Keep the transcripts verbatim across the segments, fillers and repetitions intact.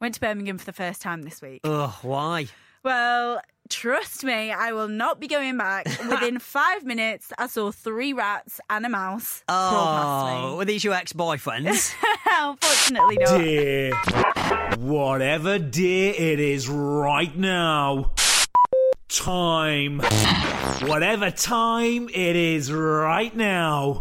Went to Birmingham for the first time this week. Ugh, why? Well, trust me, I will not be going back. Within five minutes, I saw three rats and a mouse crawl past Oh, me. were these your ex-boyfriends? Unfortunately not. Dear, whatever dear it is right now. Time. Whatever time it is right now.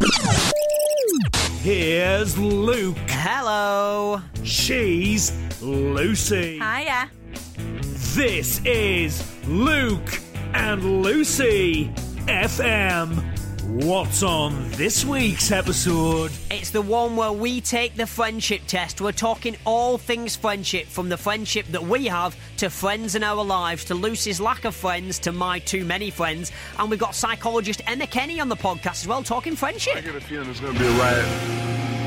Here's Luke. Hello. She's Lucy. Hiya. This is Luke and Lucy F M. What's on this week's episode? It's the one where we take the friendship test. We're talking all things friendship, from the friendship that we have to friends in our lives, to Lucy's lack of friends, to my too many friends. And we've got psychologist Emma Kenny on the podcast as well, talking friendship. I get a feeling it's going to be a riot.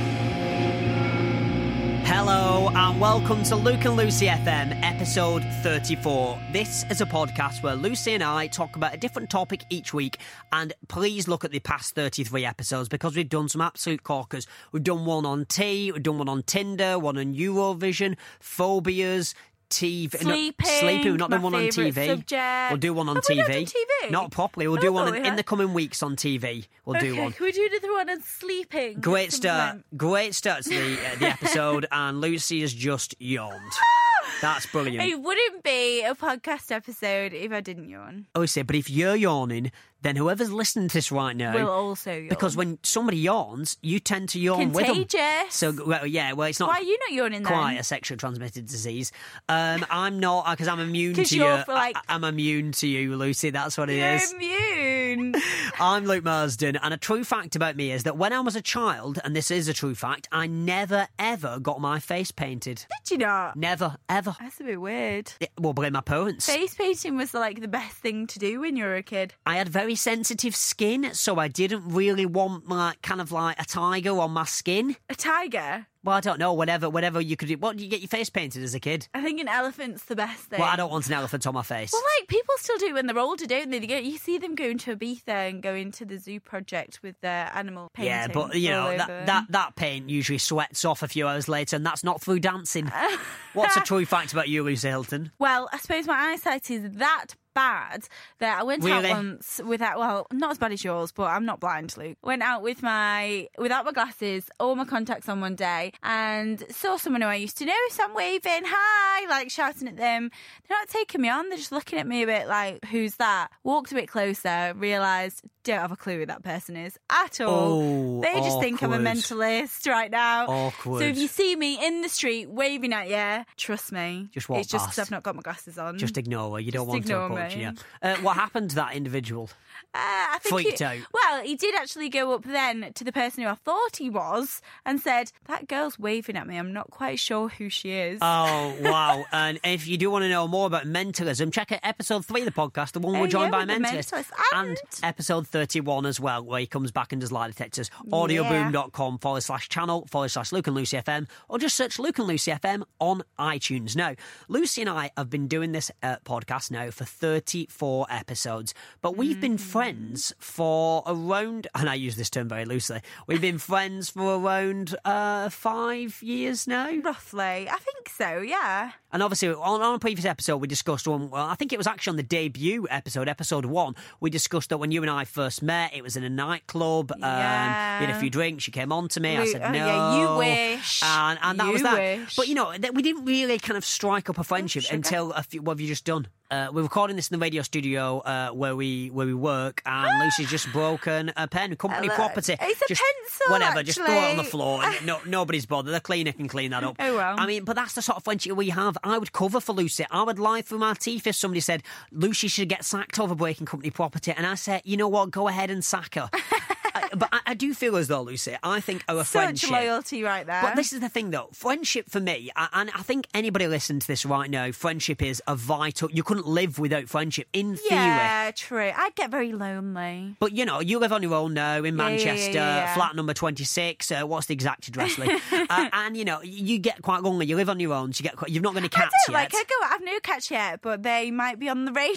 Hello and welcome to Luke and Lucy F M, episode thirty-four. This is a podcast where Lucy and I talk about a different topic each week, and please look at the past thirty-three episodes because we've done some absolute corkers. We've done one on tea, we've done one on Tinder, one on Eurovision, phobias, T V. Sleeping. No, sleeping. We've not my done one on T V. subject. We'll do one on Have T V. we not done T V? Not properly. We'll I do thought one we in had. the coming weeks on T V. We'll Okay, do one. can we do another one on sleeping? Great at some start. point? Great start to the, uh, the episode, and Lucy has just yawned. That's brilliant. It wouldn't be a podcast episode if I didn't yawn. Lucy, but if you're yawning, then whoever's listening to this right now Will also yawn. because when somebody yawns, you tend to yawn with them. Contagious. So, well, yeah, well, it's not Why are you not yawning then? quite a sexually transmitted disease. Um, I'm not, because I'm immune 'Cause to you're you. for, like- I, I'm immune to you, Lucy. That's what it You're is. immune. I'm Luke Marsden, and a true fact about me is that when I was a child, and this is a true fact, I never, ever got my face painted. Did you not? Never, ever. That's a bit weird. It- well, blame my parents. Face painting was like the best thing to do when you were a kid. I had very sensitive skin, so I didn't really want like kind of like a tiger on my skin. A tiger? Well, I don't know, whatever, whatever you could do. What did you get your face painted as a kid? I think an elephant's the best thing. Well, I don't want an elephant on my face. Well, like, people still do it when they're older, don't they? They go, you see them going to Ibiza and going to the zoo project with their animal painting. Yeah, but you all know over that, them. that that paint usually sweats off a few hours later, and that's not through dancing. What's a true fact about you, Lucy Hilton? Well, I suppose my eyesight is that bad that I went Really? out once without, well, not as bad as yours, but I'm not blind, Luke. Went out with my, without my glasses, all my contacts on one day, and saw someone who I used to know, so I'm waving, hi, like shouting at them. They're not taking me on, they're just looking at me a bit like, who's that? Walked a bit closer, realised, don't have a clue who that person is at all. Oh, they just think I'm a awkward. mentalist right now. Awkward. So if you see me in the street waving at you, trust me. Just walk It's just past. because I've not got my glasses on. Just ignore her. You don't Just want to ignore approach me. her. Uh, what happened to that individual? Uh, I think Freaked he- out. Well, he did actually go up then to the person who I thought he was and said, that girl's waving at me. I'm not quite sure who she is. Oh, wow. And if you do want to know more about mentalism, check out episode three of the podcast, the one Oh, we're joined yeah, by with the mentalists. mentalist. And- episode thirty-one as well, where he comes back and does lie detectors. audioboom.com forward slash channel forward slash Luke and Lucy F M, or just search Luke and Lucy F M on iTunes. Now, Lucy and I have been doing this uh, podcast now for thirty-four episodes, but we've been friends for around, and I use this term very loosely, we've been friends for around uh, five years now. Roughly. I think so, yeah. And obviously, on, on a previous episode, we discussed one. Well, I think it was actually on the debut episode, episode one. We discussed that when you and I first met, it was in a nightclub. Um, Yeah. we had a few drinks. You came on to me. I Luke- said oh, no. yeah, you wish. And, and that You was that. wish. But you know, that we didn't really kind of strike up a friendship sugar. until a few, what have you just done? Uh, we're recording this in the radio studio uh, where we where we work, and Lucy's just broken a pen, company Hello. property. It's a just, pencil, Whatever, just throw it on the actually. floor. And no, nobody's bothered. The cleaner can clean that up. Oh, well. I mean, but that's the sort of friendship we have. I would cover for Lucy. I would lie through my teeth if somebody said Lucy should get sacked over breaking company property, and I said, you know what, go ahead and sack her. I, but I, I do feel as though, Lucy, I think our Such friendship. loyalty right there. But this is the thing, though. Friendship for me, I- and I think anybody listening to this right now, friendship is a vital. You couldn't live without friendship, in theory. yeah, true. I'd get very lonely. But, you know, you live on your own now in Yeah, yeah, Manchester, yeah, yeah. flat number twenty-six. Uh, what's the exact address, Lee? uh, and, you know, you get quite lonely. You live on your own, so you get quite, you've not got any I cats don't yet. like. I go. I've no catch yet, but they might be on the radar.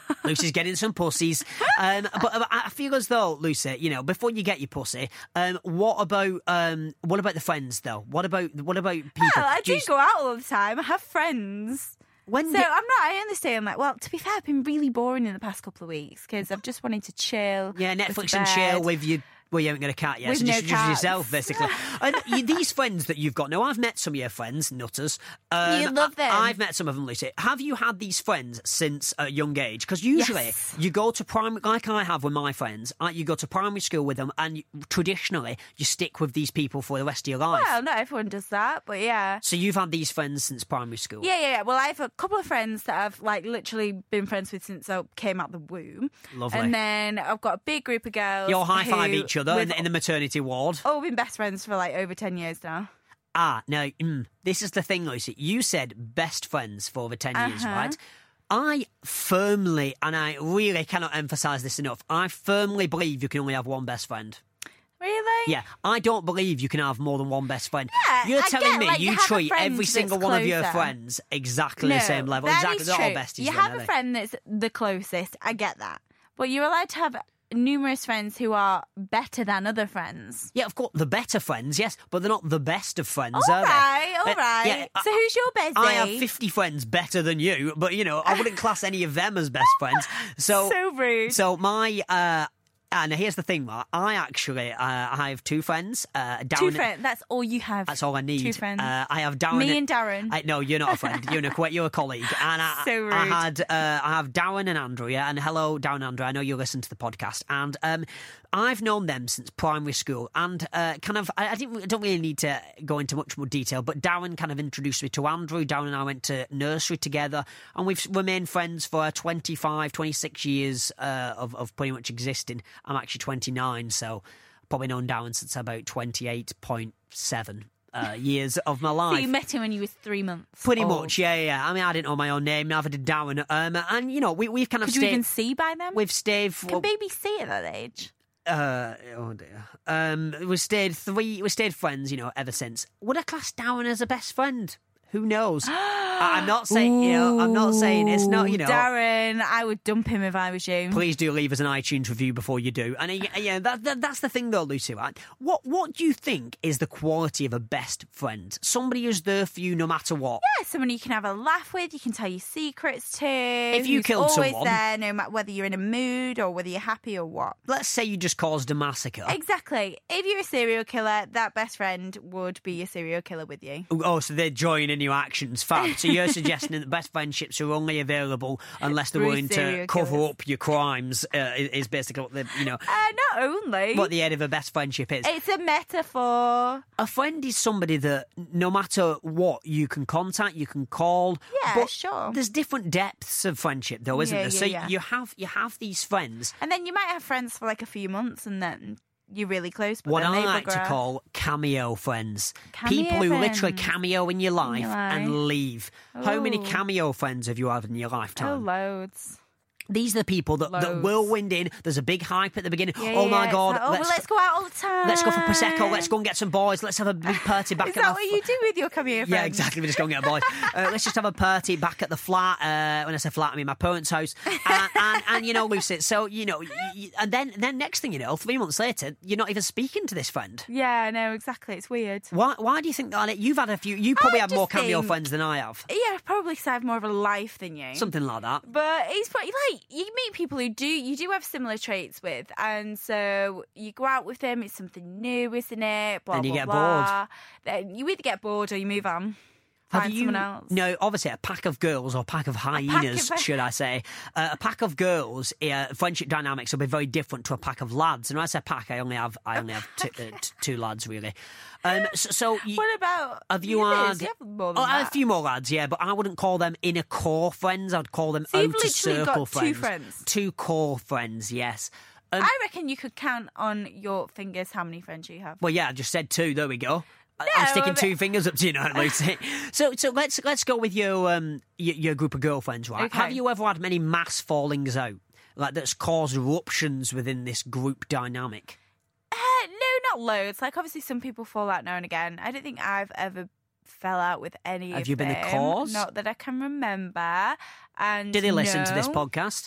Lucy's getting some pussies. Um, but uh, I feel as though, Lucy, you know, before you get your pussy, um, what about um, what about the friends though? What about what about people? Well, I do you... go out all the time. I have friends. When So did... I'm not, I understand, like, well, to be fair, I've been really boring in the past couple of weeks because I've just wanted to chill. Yeah, go to Netflix and chill bed. with you. Well, you haven't got a cat yet, With so no just introduce cats. yourself, basically. And you, these friends that you've got, now I've met some of your friends, nutters. Um, You love them. I, I've met some of them, Lucy. Have you had these friends since a young age? Because usually Yes. you go to primary, like I have with my friends, uh, you go to primary school with them, and you, traditionally you stick with these people for the rest of your life. Well, not everyone does that, but yeah. So you've had these friends since primary school? Yeah, yeah, yeah. Well, I have a couple of friends that I've, like, literally been friends with since I came out the womb. Lovely. And then I've got a big group of girls. You all high-five who each other in, we've the- in the maternity ward. all been best friends for, like, over ten years now. Ah, now, mm, this is the thing, Lucy. You said best friends for over ten years, Uh-huh. right? I firmly, and I really cannot emphasise this enough, I firmly believe you can only have one best friend. Really? Yeah, I don't believe you can have more than one best friend. Yeah, You're I telling get, me like, you you have a treat friend every that's single one of your closer. friends exactly No, the same level. that Exactly, is they're all true. besties. You then, have are a they? friend that's the closest. I get that. But you're allowed to have numerous friends who are better than other friends. Yeah, of course, the better friends, yes, but they're not the best of friends, All are right, all they? Uh, right. yeah, so who's your bestie? I have fifty friends better than you, but, you know, I wouldn't class any of them as best friends. So, So rude. So my... Uh, and here's the thing, Mark. I actually, uh, I have two friends. Uh, Darren, Two friends. That's all you have. That's all I need. Two friends. Uh, I have Darren. Me and Darren. I, no, you're not a friend. You're, a, you're a colleague. And I, So rude. I had, uh, I have Darren and Andrea. And hello, Darren and Andrea. I know you listen to the podcast. And um, I've known them since primary school. And uh, kind of, I, I didn't, I don't really need to go into much more detail. But Darren kind of introduced me to Andrew. Darren and I went to nursery together, and we've remained friends for twenty-five, twenty-six years uh, of of pretty much existing. I'm actually twenty-nine. So probably known Darren since about twenty-eight point seven uh, years of my life. So you met him when he was three months. Pretty old. much, yeah, yeah. I mean, I didn't know my own name, neither did Darren. Um, and, you know, we, we've kind of Could you stayed... even see by them? We've stayed... Can babies see at that age? Uh, oh dear. Um, we stayed three... We stayed friends, you know, ever since. Would I class Darren as a best friend? Who knows? I- I'm not saying, you know, I'm not saying it's not, you know... Darren, I would dump him if I was you. Please do leave us an iTunes review before you do. And uh, yeah, that, that, that's the thing though, Lucy, right? What what do you think is the quality of a best friend? Somebody who's there for you no matter what. Yeah, someone you can have a laugh with, you can tell your secrets to. If you who's killed always someone- there, no matter whether you're in a mood or whether you're happy or what. Let's say you just caused a massacre. Exactly. If you're a serial killer, that best friend would be your serial killer with you. Oh, so they're joining in your actions. Fab. So you're suggesting that the best friendships are only available unless they're Through willing to serial cover killers. up your crimes, uh, is is basically what the, you know, Uh, not only. what the end of a best friendship is. It's a metaphor. A friend is somebody that no matter what, you can contact, you can call. Yeah, but sure. There's different depths of friendship, though, isn't Yeah, there? yeah, so yeah. you have you have these friends, And then you might have friends for like a few months and then you're really close. But what then I they like to bugger off. call cameo friends. Cameo People who literally friends. cameo in your life your and life. leave. How many Oh. cameo friends have you had in your Oh, lifetime? loads. These are the people that, that Loads. whirlwind in. There's a big hype at the beginning. Yeah, oh yeah, my it's god, like, oh, let's, well, let's go out all the time. let's go for Prosecco, let's go and get some boys, let's have a big party back Is at that the what you do with your cameo friends? Yeah, exactly. We just go and get a boy. Uh, let's just have a party back at the flat. Uh, when I say flat, I mean my parents' house. And, and, and you know, Lucy. So you know, y y and then then next thing you know, three months later, you're not even speaking to this friend. Yeah, no, exactly. It's weird. Why? Why do you think that? You've had a few. You probably I have more just cameo think- friends than I have. Yeah, probably because I have more of a life than you. Something like that. But it's probably like you meet people who do you do have similar traits with, and so you go out with them. It's something new, isn't it? Blah Then you blah get blah. Then you either get bored or you move on. Have Find you? someone else. No, obviously a pack of girls or a pack of hyenas, of- should I say? Uh, a pack of girls. Uh, friendship dynamics will be very different to a pack of lads. And when I say pack, I only have I only have two, uh, t- two lads really. Um, so, so you, What about have you others? had? You have more than Oh, that. a few more lads, yeah, but I wouldn't call them inner core friends. I'd call them So you've outer literally circle got two friends. friends. Two core friends, yes. Um, I reckon you could count on your fingers how many friends you have. well, yeah, I just said two. There we go. I- No, I'm sticking but- two fingers up to you now, Lucy. so, so let's let's go with your um your, your group of girlfriends, right? Okay. Have you ever had many mass fallings out, like that's caused eruptions within this group dynamic? Uh, no, not loads. Like obviously some people fall out now and again. I don't think I've ever fell out with any Have of you been the them. cause? Not that I can remember. And Did they listen to this no. podcast?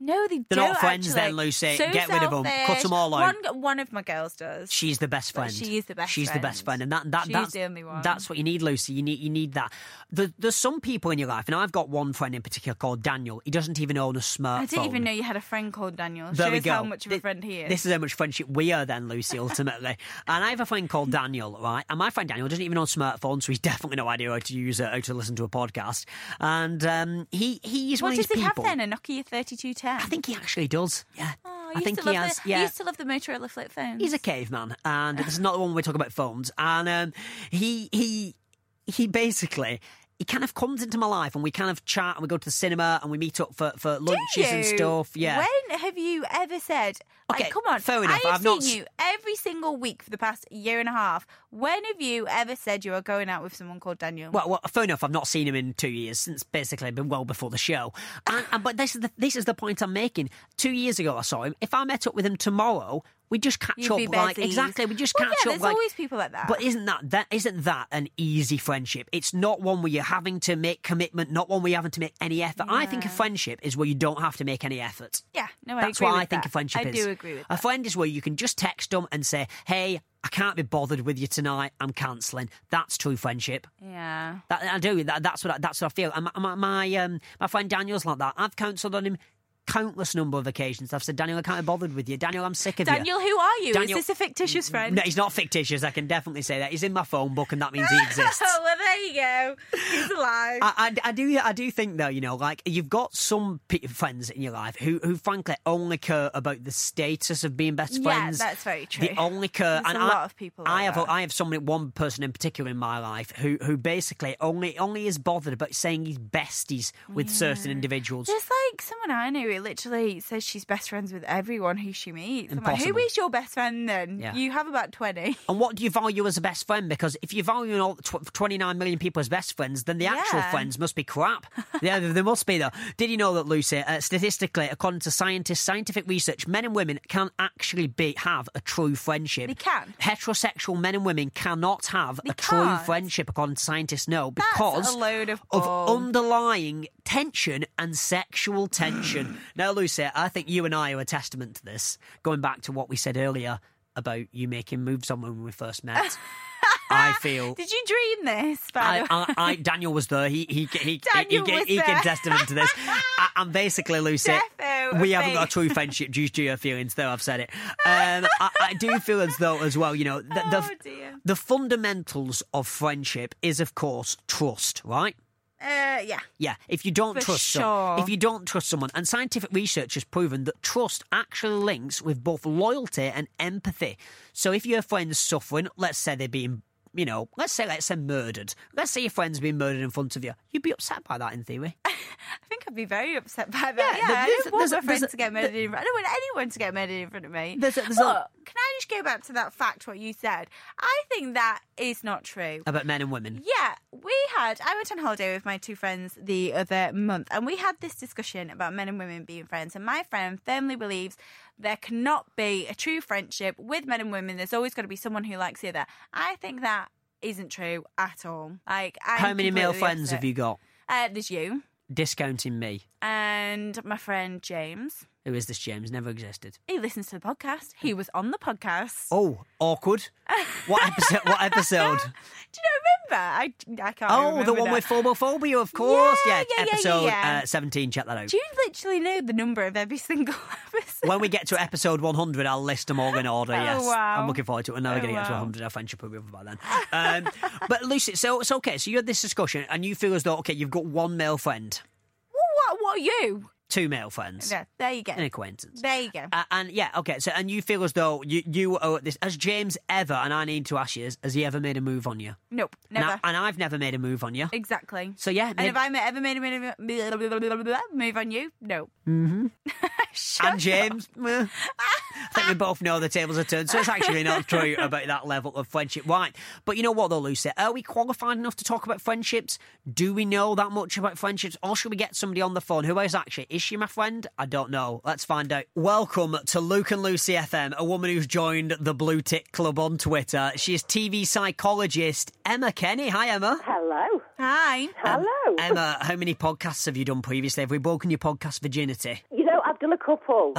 No, they They're don't. not friends actually. then, Lucy. So Get rid of them. selfish. Cut them all out. One, one of my girls does. She's the best friend. She is the best She's friend. the best friend, and that that She's that's the only one. That's what you need, Lucy. You need you need that. The, there's some people in your life, and I've got one friend in particular called Daniel. He doesn't even own a smartphone. I didn't even know you had a friend called Daniel. There Shows we go. how much of a Thi- friend he is. This is how much friendship we are then, Lucy, ultimately. And I have a friend called Daniel, right? And my friend Daniel doesn't even own a smartphone, so he's definitely no idea how to use it, how to listen to a podcast. And um, he he's what one of does these he people. have then? A Nokia thirty-two ten? I think he actually does. Yeah. Oh, I I used think to he love has. the, yeah. I used to love the Motorola flip phones. He's a caveman, and this is not the one where we talk about phones. And um, he he he basically he kind of comes into my life, and we kind of chat, and we go to the cinema, and we meet up for, for Do lunches and you? stuff. Yeah. When have you ever said, like, Okay, come on, fair enough, I have I've not seen s- you every single week for the past year and a half. When have you ever said you are going out with someone called Daniel? Well, well, fair enough. I've not seen him in two years since basically been well before the show. And, and but this is the this is the point I'm making. Two years ago, I saw him. If I met up with him tomorrow, we just catch You'd up be like besties. exactly. We just Well, catch yeah, up there's like. always people like that. But isn't that that isn't that an easy friendship? It's not one where you're having to make commitment, not one where you're having to make any effort. I think a Yeah. friendship is where you don't have to make any effort. yeah, no, I That's agree what with I think that. a friendship I is. do agree with A that. friend is where you can just text them and say, "Hey, I can't be bothered with you tonight. I'm cancelling." That's true friendship. Yeah. That, I do. That, that's what. I, that's what I feel. And my my my, um, my friend Daniel's like that. I've counselled on him countless number of occasions. I've said, "Daniel, I can't be bothered with you. Daniel, I'm sick of you." Daniel, who are you? Daniel- Is this a fictitious friend? No, he's not fictitious. I can definitely say that. He's in my phone book, and that means he exists. Oh, well, there you go. He's alive. I, I, I do I do think though, you know, like you've got some pe- friends in your life who, who frankly only care about the status of being best Yeah, friends. that's very true. They only care. There's and a I, lot of people like I have that. I have someone one person in particular in my life who who basically only only is bothered about saying he's besties with certain individuals. There's like someone I know who literally says she's best friends with everyone who she meets. I'm like, Impossible. who is your best friend then? Yeah. You have about twenty. And what do you value as a best friend? Because if you value all tw- twenty-nine million people as best friends, then the actual Yeah. friends must be crap. Yeah, they must be, though. Did you know that, Lucy, uh, statistically, according to scientists, scientific research, men and women can actually be have a true friendship. They can? Heterosexual men and women cannot have They a true can't? friendship, according to scientists, no, That's because a load of of bull. underlying tension and sexual tension. Now, Lucy, I think you and I are a testament to this, going back to what we said earlier about you making moves on when we first met. I feel. Did you dream this? By I, the way? I, I, Daniel was there. He he he he, Daniel he, he, was he can there. testament to this. I, I'm basically, Lucy. Defo, We a haven't got a fake. true friendship due to your feelings, though. I've said it. Um, I, I do feel as though, as well, you know, the, the, Oh, dear. the fundamentals of friendship is, of course, trust, right? Uh, yeah. Yeah, if you don't For trust sure. someone, if you don't trust someone, and scientific research has proven that trust actually links with both loyalty and empathy. So if your friend's suffering, let's say they're being, you know, let's say let's say murdered. Let's say your friend's being murdered in front of you. You'd be upset by that in theory. I think I'd be very upset by that. Yeah, Yeah, there- I there's- don't want there's a- my friends there's a- to get murdered in front. I don't want anyone to get murdered in front of me. There's a- there's a- but can I just go back to that fact, what you said? I think that is not true. About men and women. Yeah, we had. I went on holiday with my two friends the other month, and we had this discussion about men and women being friends. And my friend firmly believes there cannot be a true friendship with men and women. There's always got to be someone who likes the other. I think that isn't true at all. Like, I'm How many male completely friends opposite. have you got? Uh, there's you Discounting me. and my friend James. Who is this James? Never existed. He listens to the podcast. He was on the podcast. Oh, awkward. What episode? What episode? Do you not remember? I, I can't Oh, remember the one now. with phobophobia, of course. Yeah, Yeah, yeah, yeah, episode yeah. Uh, seventeen. Check that out. Do you literally know the number of every single episode? When we get to episode one hundred, I'll list them all in order, Oh, yes. wow. I'm looking forward to it. We're never Oh, going to get to wow. one hundred. Our friendship will be over by then. Um, but, Lucy, so it's okay. So you had this discussion and you feel as though, okay, you've got one male friend, Well, what, what are you? two male friends, Yeah, there you go. an acquaintance. There you go. Uh, and, yeah, okay, so and you feel as though you, you owe this. Has James ever, and I need to ask you, has he ever made a move on you? Nope, And, never. I, and I've never made a move on you. Exactly. So, yeah. And maybe- have I ma- ever made a move, move on you? No. Mm-hmm. Shut And up. James, eh, I think we both know the tables are turned, so it's actually not true about that level of friendship. Right. But you know what, though, Lucy? Are we qualified enough to talk about friendships? Do we know that much about friendships? Or should we get somebody on the phone? Who is actually? Is she my friend? I don't know. Let's find out. Welcome to Luke and Lucy F M, a woman who's joined the Blue Tick Club on Twitter. She is T V psychologist Emma Kenny. Hi, Emma. Hello. Hi. Hello. Emma, how many podcasts have you done previously? Have we broken your podcast virginity? You know, I've done a couple.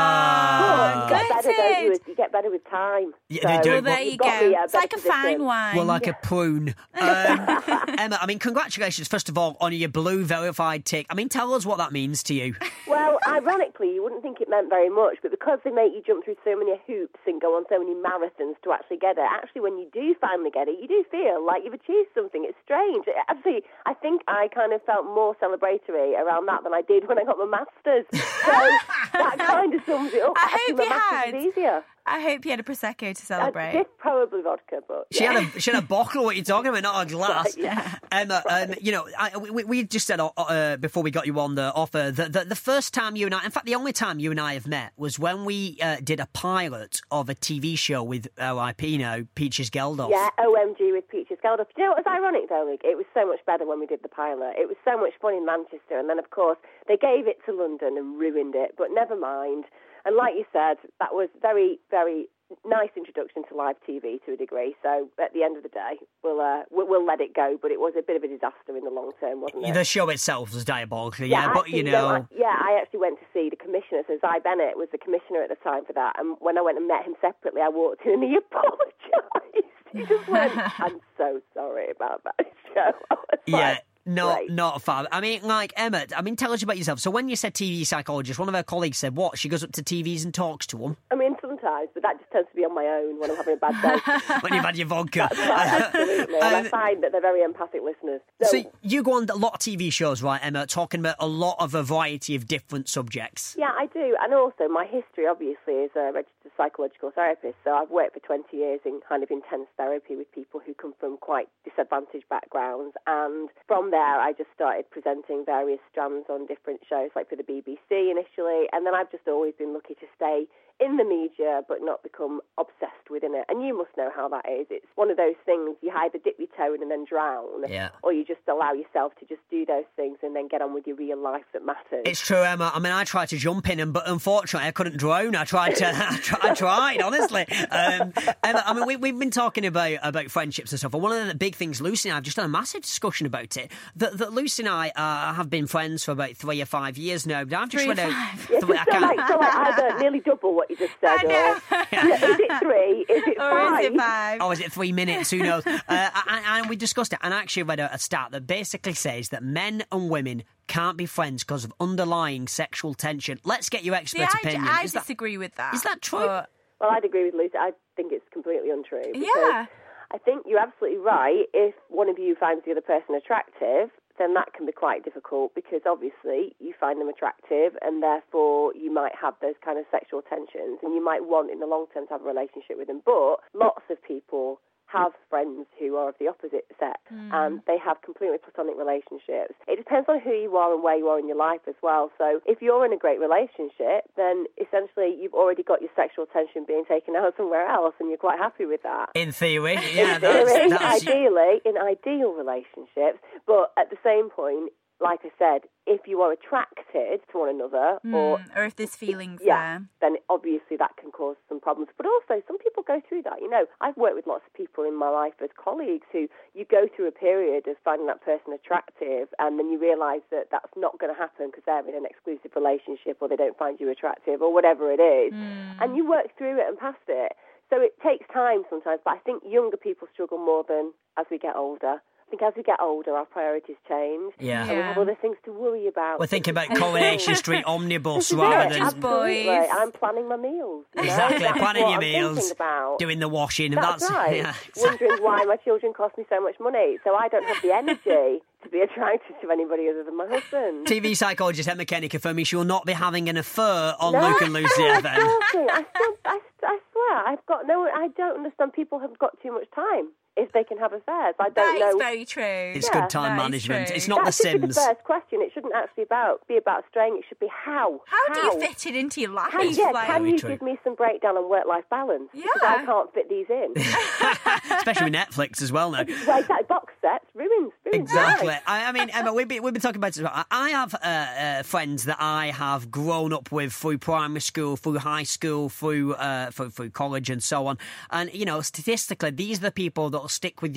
Ah. But you get better, don't you? Gutted. You get better with time. Yeah, they do. Well, there you've you got go. me at a It's like a better fine position. wine. Well, like a prune. Um, Emma, I mean, congratulations, first of all, on your blue verified tick. I mean, tell us what that means to you. Well, ironically, you wouldn't think it meant very much, but because they make you jump through so many hoops and go on so many marathons to actually get it, actually, when you do finally get it, you do feel like you've achieved something. It's strange. Actually, I think I kind of felt more celebratory around that than I did when I got my master's. So that kind of sums it up. I Actually, hope my you master's had. was easier. I hope you had a Prosecco to I celebrate. did probably vodka, but She yeah. had a she had a bottle. What are you talking about? Not a glass. Yeah. Emma, um, you know, I, we, we just said uh, before we got you on the offer that the, the first time you and I, in fact, the only time you and I have met was when we uh, did a pilot of a T V show with O I P now, Peaches Geldof. Yeah, O M G with Peaches Geldof. Do you know what was ironic, though, Luke? It was so much better when we did the pilot. It was so much fun in Manchester, and then, of course, they gave it to London and ruined it, but never mind. And like you said, that was very, very nice introduction to live T V to a degree. So at the end of the day, we'll uh, we'll, we'll let it go. But it was a bit of a disaster in the long term, wasn't it? The show itself was diabolical, yeah, but actually, you know... I, yeah, I actually went to see the commissioner. So Zy Bennett was the commissioner at the time for that. And when I went and met him separately, I walked in and he apologised. He just went, I'm so sorry about that show. I was Yeah. like, Not, Great. not fab. I mean, like, Emma, I mean, tell us about yourself. So when you said T V psychologist, one of her colleagues said, what, she goes up to T Vs and talks to them? I mean, sometimes, but that just tends to be on my own when I'm having a bad day. When you've had your vodka. Absolutely. And I Um, find that they're very empathic listeners. So, So you go on a lot of T V shows, right, Emma, talking about a lot of a variety of different subjects. yeah, I do. And also, my history, obviously, is a registered psychological therapist. So I've worked for twenty years in kind of intense therapy with people who come from quite disadvantaged backgrounds. And from there, I just started presenting various strands on different shows, like for the B B C initially. And then I've just always been lucky to stay in the media but not become obsessed within it. And you must know how that is. It's one of those things, you either dip your toe in and then drown, Yeah. or you just allow yourself to just do those things and then get on with your real life that matters. It's true, Emma. I mean, I tried to jump in, and but unfortunately, I couldn't drown. I tried to. I, tried, I tried, honestly. Um, Emma, I mean, we, we've been talking about about friendships and stuff, and one of the big things, Lucy and I have just had a massive discussion about it. That, that Lucy and I uh, have been friends for about three or five years now. But I've just Three read or out. five. Yeah, three- I so, can't- like, so like either nearly double what you just said, I know. or yeah, is it three? Is it Or five? is it five? Oh, is it three minutes? Who knows? uh, and, and we discussed it, and I actually read out a stat that basically says that men and women can't be friends because of underlying sexual tension. Let's get your expert See, I, opinion. I is, that, disagree with that. is that true? But, Well, I'd agree with Lucy. I think it's completely untrue. because yeah. I think you're absolutely right. If one of you finds the other person attractive, then that can be quite difficult because obviously you find them attractive and therefore you might have those kind of sexual tensions and you might want in the long term to have a relationship with them. But lots of people have friends who are of the opposite sex and they have completely platonic relationships. It depends on who you are and where you are in your life as well. So if you're in a great relationship, then essentially you've already got your sexual tension being taken out somewhere else and you're quite happy with that. In theory, yeah. In theory, that's, that's, ideally, in ideal relationships, but at the same point, like I said, if you are attracted to one another, or Mm, or if there's feelings yeah, there. then obviously that can cause some problems. But also, some people go through that. You know, I've worked with lots of people in my life as colleagues who you go through a period of finding that person attractive, and then you realise that that's not going to happen because they're in an exclusive relationship, or they don't find you attractive, or whatever it is, and you work through it and past it. So it takes time sometimes, but I think younger people struggle more than as we get older. I think as we get older, our priorities change. Yeah. And we have other things to worry about. We're thinking about Coronation Street omnibus This is rather it, than absolutely. boys. I'm planning my meals. You know? exactly That's planning what your I'm meals, thinking about. doing the washing. That's, That's right. yeah. Wondering why my children cost me so much money, so I don't have the energy to be attracted to anybody other than my husband. T V psychologist Emma Kenny confirming she will not be having an affair on No, Luke and Lucy no, F M. exhausting. I still, I, I swear, I've got no. I don't understand. People have got too much time if they can have affairs. I don't That know. is very true. It's Yeah, good time that is management. true. It's not that The should be Sims. the first question. It shouldn't actually about be about straying. It should be how. How do you fit it into your life? Can, yeah, Like- can Very you true. give me some breakdown on work-life balance? Because Yeah. I can't fit these in. Especially with Netflix as well now. Well, exactly. Box sets, ruins, ruins. Exactly. life. I, I mean, Emma, we've been, we've been talking about this. I I have uh, uh, friends that I have grown up with through primary school, through high school, through, uh, through through college, and so on. And you know, statistically, these are the people that will stick with you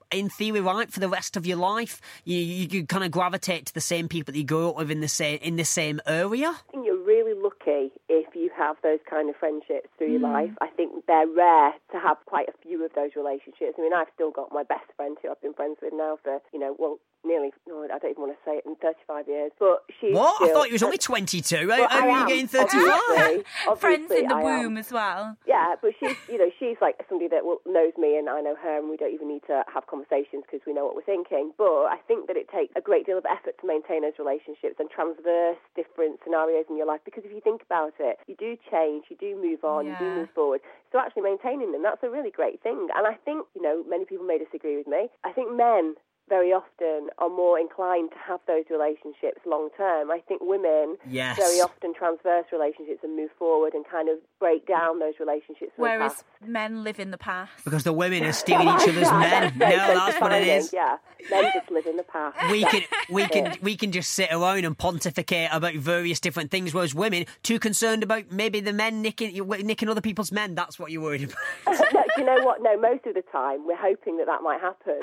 in theory, right, for the rest of your life. You, you, you kind of gravitate to the same people that you grew up with in the same in the same area. I think you're really lucky if you have those kind of friendships through your life. I think they're rare to have quite a few of those relationships. I mean, I've still got my best friend who I've been friends with now for, you know, well, nearly, no, I don't even want to say it, in thirty-five years. But she's What? Still, I thought you was only twenty-two. Well, How I are you am, getting thirty-five? obviously, Friends obviously in the I womb am. as well. Yeah, but she's, you know, she's like somebody that will, knows me and I know her, and we don't even need to have conversations because we know what we're thinking. But I think that it takes a great deal of effort to maintain those relationships and transverse different scenarios in your life, because if you think about it, you do change, you do move on, Yeah. you do move forward. So actually maintaining them, that's a really great thing. And I think, you know, many people may disagree with me. I think men very often are more inclined to have those relationships long term. I think women Yes. very often transverse relationships and move forward and kind of break down those relationships. from the Whereas past. men live in the past. Because the women are stealing each other's men. No, that's what it is. Yeah, men just live in the past. We can we can we can just sit around and pontificate about various different things, whereas women too concerned about maybe the men nicking nicking other people's men. That's what you're worried about. No, do you know what? No, most of the time we're hoping that that might happen.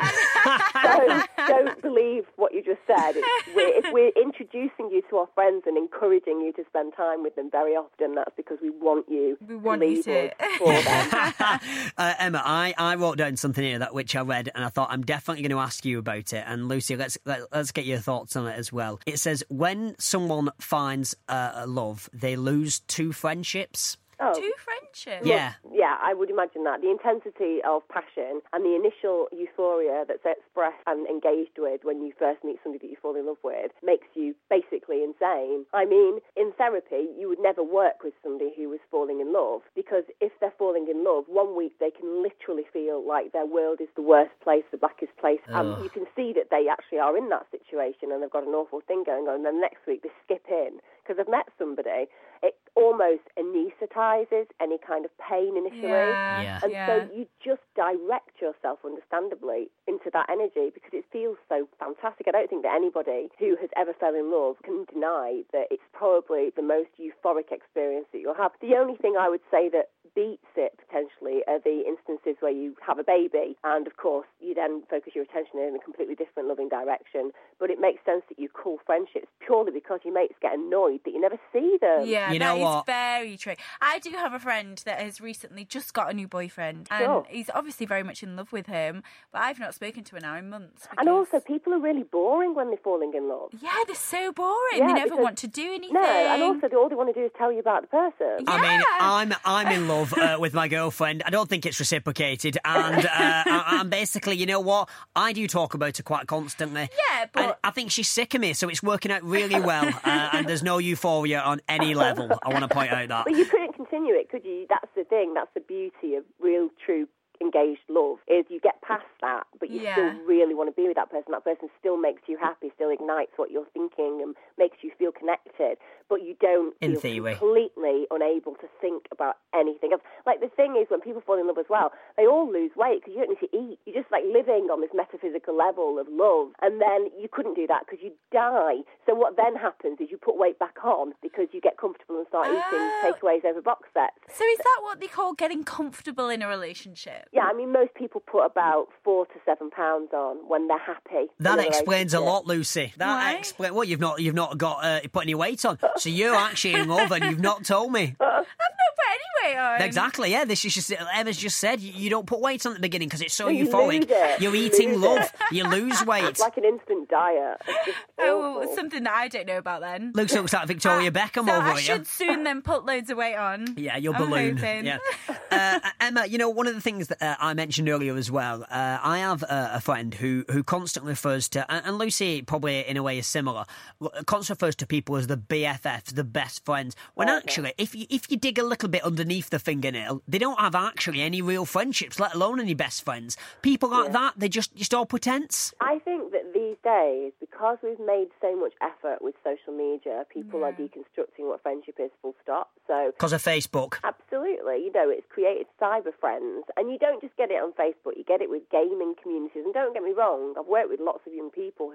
So don't believe what you just said. It's, we're, if we're introducing you to our friends and encouraging you to spend time with them, very often that's because we want you We want to you lead to. us for them. uh, Emma, I, I wrote down something here that which I read, and I thought I'm definitely going to ask you about it. And Lucy, let's let, let's get your thoughts on it as well. It says when someone finds uh, love, they lose two friendships. Oh. Two friendships. Yeah. Yeah, I would imagine that. The intensity of passion and the initial euphoria that's expressed and engaged with when you first meet somebody that you fall in love with makes you basically insane. I mean, in therapy, you would never work with somebody who was falling in love, because if they're falling in love, one week they can literally feel like their world is the worst place, the blackest place. And you can see that they actually are in that situation and they've got an awful thing going on. And then next week they skip in because they've met somebody. It almost anaesthetizes any kind of pain initially. Yeah. Yeah. And yeah. so you just direct yourself, understandably, into that energy because it feels so fantastic. I don't think that anybody who has ever fell in love can deny that it's probably the most euphoric experience that you'll have. The only thing I would say that beats it potentially are the instances where you have a baby and, of course, you then focus your attention in a completely different loving direction. But it makes sense that you call friendships purely because your mates get annoyed that you never see them. Yeah, You that know is what? very true. I do have a friend that has recently just got a new boyfriend, and Sure. he's obviously very much in love with him, but I've not spoken to her now in months. And because- also, people are really boring when they're falling in love. yeah, they're so boring. Yeah, they never because- want to do anything. No, and also all they want to do is tell you about the person. I mean, Yeah. I'm I'm in love uh, with my girlfriend. I don't think it's reciprocated, and uh, I, I'm basically, you know what? I do talk about her quite constantly. Yeah, but- and I think she's sick of me, so it's working out really well. Uh, and there's no euphoria on any level. I want to point out that. But you couldn't continue it, could you? That's the thing. That's the beauty of real, true, engaged love, is you get past that, but you Yeah. still really want to be with that person. That person still makes you happy, still ignites what you're thinking and makes you feel connected, but you don't In feel theory. completely unable to think about anything else. Like, the thing is, when people fall in love as well, they all lose weight because you don't need to eat. You're just like living on this metaphysical level of love, and then you couldn't do that because you die. So what then happens is you put weight back on because you get comfortable and start eating Oh. takeaways over box sets. So is that what they call getting comfortable in a relationship? Yeah, I mean, most people put about four to seven pounds on when they're happy. That in a explains a relationship. lot, Lucy. That Why? explains. Well, you've not you've not got uh, put any weight on, so you're actually in love, and you've not told me. I've not put any weight on. Exactly, yeah. This is just Emma's just said you, you don't put weight on at the beginning because it's so No, you euphoric. lose it. You're You eating lose love. it. You lose weight. It's like an instant diet. It's just Oh, awful. something that I don't know about then. Looks looks like Victoria Ah, Beckham so over I here. should soon then put loads of weight on. Yeah, your I'm balloon. hoping. Yeah, uh, Emma. You know, one of the things that uh, I mentioned earlier as well. Uh, I have uh, a friend who who constantly refers to, and, and Lucy probably in a way is similar. Constantly refers to people as the B F Fs, the best friends. When Oh, actually, if you if you dig a little bit underneath the fingernail, they don't have actually any real friendships, let alone any best friends. People like that, they just just all pretense. I think that these days, because we've made so much effort with social media, people are deconstructing what friendship is, full stop. So Because of Facebook. absolutely, you know, it's created cyber friends, and you don't just get it on Facebook, you get it with gaming communities. And don't get me wrong, I've worked with lots of young people who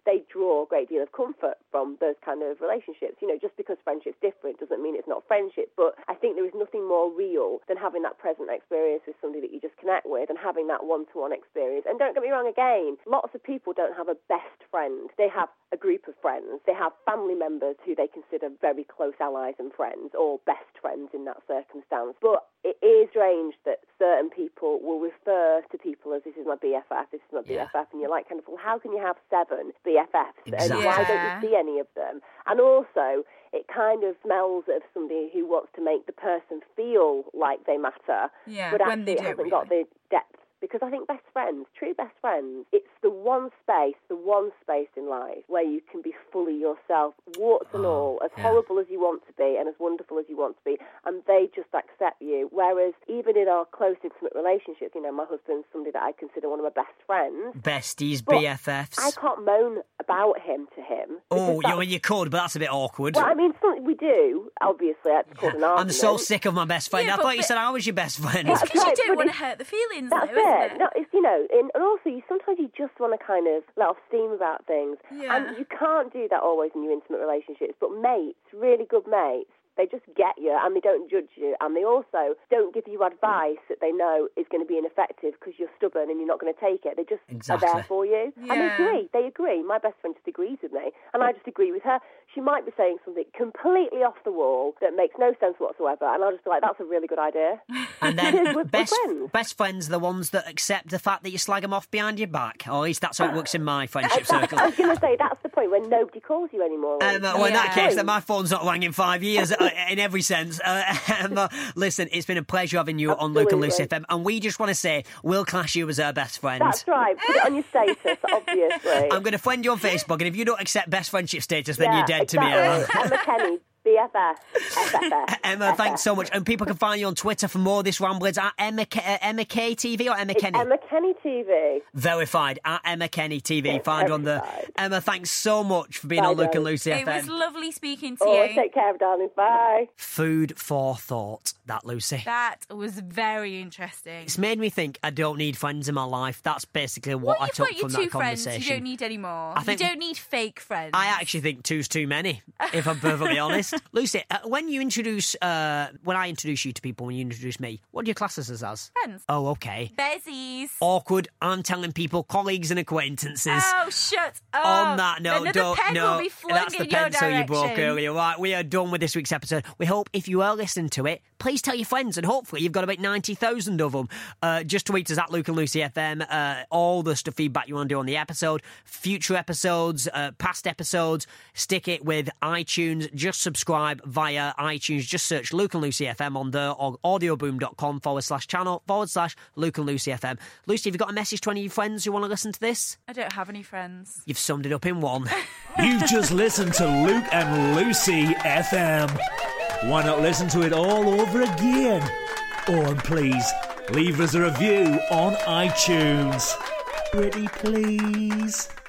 they draw a great deal of comfort from those kind of relationships. You know, just because friendship's different doesn't mean it's not friendship, but I think there is nothing more real than having that present experience with somebody that you just connect with and having that one-to-one experience. And don't get me wrong, again, lots of people don't have a best friend. They have a group of friends. They have family members who they consider very close allies and friends, or best friends in that circumstance. But it is strange that certain people will refer to people as, this is my B F F, this is my Yeah. B F F, and you're like, kind of, well, how can you have seven B F Fs? Exactly. And why Yeah. don't you see any of them? And also, it kind of smells of somebody who wants to make the person feel like they matter, Yeah, but when actually they it don't hasn't got the depth. Because I think best friends, true best friends, it's the one space, the one space in life where you can be fully yourself, warts and all, as yeah. horrible as you want to be and as wonderful as you want to be, and they just accept you. Whereas even in our close, intimate relationships, you know, my husband's somebody that I consider one of my best friends. Besties, But B F Fs. I can't moan about him to him. Oh, because you, well, you could, but that's a bit awkward. Well, I mean, something we do, obviously, it's called an argument. I'm so sick of my best friend. Yeah, I but thought you the- said I was your best friend. That's Because right, you don't but want to it's- hurt the feelings, That's though, isn't it. it? No, it's, you know, and, and also you sometimes you just want to kind of let off steam about things. Yeah. And you can't do that always in your intimate relationships. But mates, really good mates, they just get you and they don't judge you, and they also don't give you advice that they know is going to be ineffective because you're stubborn and you're not going to take it. They just Exactly. are there for you. And they Yeah. agree. They agree. My best friend just agrees with me, and I just agree with her. She might be saying something completely off the wall that makes no sense whatsoever, and I'll just be like, that's a really good idea. And We're- then we're best friends. best friends are the ones that accept the fact that you slag them off behind your back. Or at least that's how it works in my friendship circle. I was going to say, that's the point when nobody calls you anymore. Um, well, in that Yeah. case, then my phone's not rang in five years uh, in every sense. Uh, um, uh, listen, it's been a pleasure having you on Luke and Lucy Absolutely. F M, and we just want to say we'll class you as our best friend. That's right. Put it on your status, obviously. I'm going to friend you on Facebook, and if you don't accept best friendship status, then yeah, you're dead to me, Emma. exactly. Emma Kenny, B F F, F F F. Emma, thanks so much. And people can find you on Twitter for more of this Ramblers at Emma, K- uh, Emma K T V or Emma It's Kenny? Emma Kenny T V. Verified at Emma Kenny T V. Yes, Find her on the. verified. Emma, thanks so much for being Bye, on Luke and darling. Lucy It F M. was lovely speaking to Oh, you. take care, darling. Bye. Food for thought, that Lucy. That was very interesting. It's made me think I don't need friends in my life. That's basically what Well, I you've took got your from two that friends. conversation. You don't need any more. I think- you don't need fake friends. I actually think two's too many, if I'm perfectly honest. Lucy, uh, when you introduce, uh, when I introduce you to people, when you introduce me, what do you class us as? as? Friends. Oh, okay. Bezies. Awkward. I'm telling people, colleagues and acquaintances. Oh, shut up. On that note, Another don't peg no. will be flung That's the in your pencil you broke direction. earlier. Right, we are done with this week's episode. We hope if you are listening to it, please tell your friends, and hopefully you've got about ninety thousand of them. Uh, just tweet us at Luke and Lucy F M. Uh, all the stuff feedback you want to do on the episode, future episodes, uh, past episodes. Stick it with iTunes. Just subscribe via iTunes. Just search Luke and Lucy F M on there, or audioboom.com forward slash channel forward slash Luke and Lucy F M. Lucy, have you got a message to any of your friends who want to listen to this? I don't have any friends. You've summed it up in one. You've just listened to Luke and Lucy F M. Why not listen to it all over again? Oh, and please, leave us a review on iTunes. Pretty please.